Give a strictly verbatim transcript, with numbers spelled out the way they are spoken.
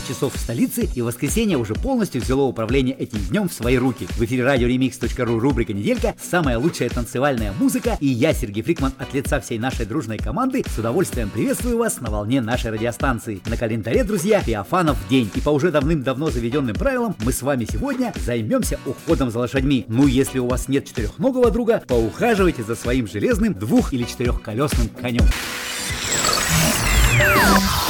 часов в столице, и воскресенье уже полностью взяло управление этим днем в свои руки. В эфире радио ремикс точка ру, рубрика «Неделька», самая лучшая танцевальная музыка, и я, Сергей Фрикман, от лица всей нашей дружной команды, с удовольствием приветствую вас на волне нашей радиостанции. На календаре, друзья, Феофанов день, и по уже давным-давно заведенным правилам мы с вами сегодня займемся уходом за лошадьми. Ну, если у вас нет четырехногого друга, поухаживайте за своим железным двух- или четырехколесным конем.